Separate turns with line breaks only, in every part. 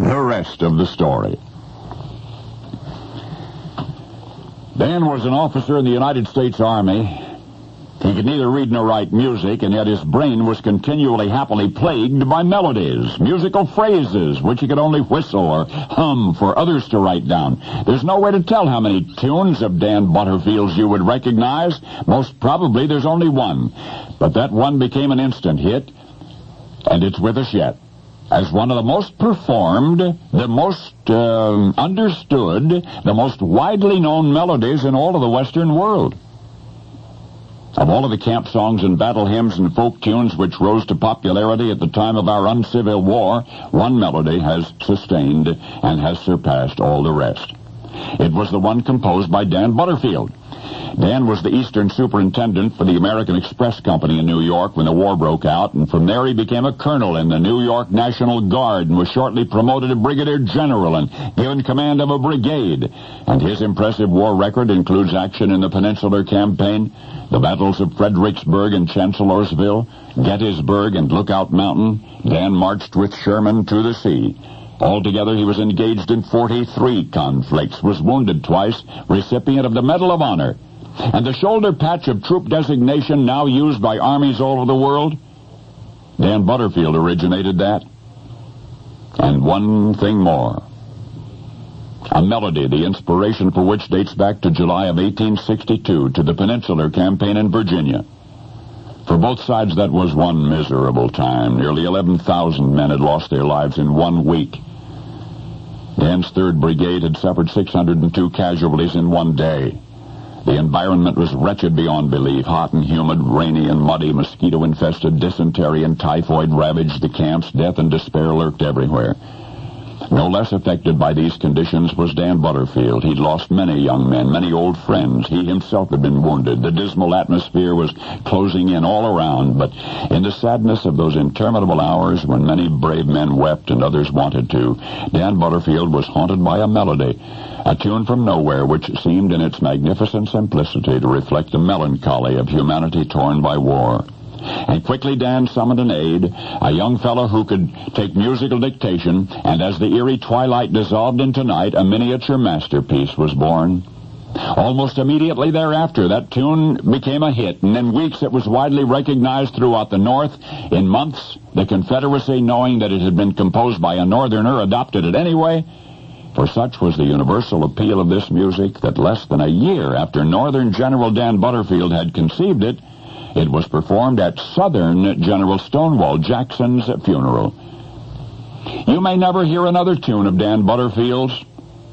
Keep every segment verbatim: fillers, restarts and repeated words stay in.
The rest of the story. Dan was an officer in the United States Army. He could neither read nor write music, and yet his brain was continually happily plagued by melodies, musical phrases, which he could only whistle or hum for others to write down. There's no way to tell how many tunes of Dan Butterfield's you would recognize. Most probably there's only one. But that one became an instant hit, and it's with us yet as one of the most performed, the most uh, understood, the most widely known melodies in all of the Western world. Of all of the camp songs and battle hymns and folk tunes which rose to popularity at the time of our uncivil war, one melody has sustained and has surpassed all the rest. It was the one composed by Dan Butterfield. Dan was the Eastern Superintendent for the American Express Company in New York when the war broke out, and from there he became a colonel in the New York National Guard and was shortly promoted to brigadier general and given command of a brigade. And his impressive war record includes action in the Peninsular Campaign, the battles of Fredericksburg and Chancellorsville, Gettysburg and Lookout Mountain. Dan marched with Sherman to the sea. Altogether, he was engaged in forty-three conflicts, was wounded twice, recipient of the Medal of Honor. And the shoulder patch of troop designation now used by armies all over the world, Dan Butterfield originated that. And one thing more. A melody, the inspiration for which dates back to July of eighteen sixty-two, to the Peninsular Campaign in Virginia. For both sides, that was one miserable time. Nearly eleven thousand men had lost their lives in one week. Dan's third Brigade had suffered six hundred two casualties in one day. The environment was wretched beyond belief. Hot and humid, rainy and muddy, mosquito-infested, dysentery and typhoid ravaged the camps. Death and despair lurked everywhere. No less affected by these conditions was Dan Butterfield. He'd lost many young men, many old friends. He himself had been wounded. The dismal atmosphere was closing in all around, but in the sadness of those interminable hours when many brave men wept and others wanted to, Dan Butterfield was haunted by a melody, a tune from nowhere which seemed in its magnificent simplicity to reflect the melancholy of humanity torn by war. And quickly Dan summoned an aide, a young fellow who could take musical dictation, and as the eerie twilight dissolved into night, a miniature masterpiece was born. Almost immediately thereafter, that tune became a hit, and in weeks it was widely recognized throughout the North. In months, the Confederacy, knowing that it had been composed by a Northerner, adopted it anyway. For such was the universal appeal of this music that less than a year after Northern General Dan Butterfield had conceived it, it was performed at Southern General Stonewall Jackson's funeral. You may never hear another tune of Dan Butterfield's,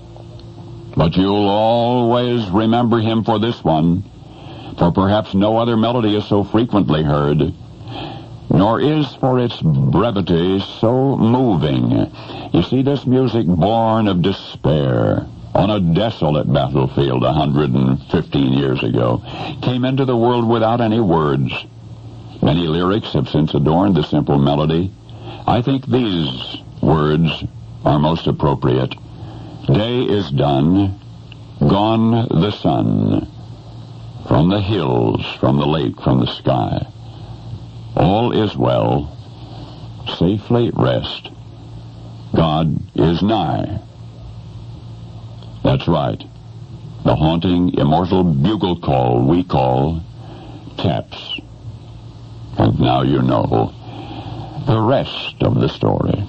but you'll always remember him for this one, for perhaps no other melody is so frequently heard, nor is for its brevity so moving. You see, this music born of despair, on a desolate battlefield a hundred fifteen years ago, came into the world without any words. Many lyrics have since adorned the simple melody. I think these words are most appropriate. Day is done, gone the sun, from the hills, from the lake, from the sky. All is well, safely rest. God is nigh. That's right. The haunting, immortal bugle call we call taps. And now you know the rest of the story.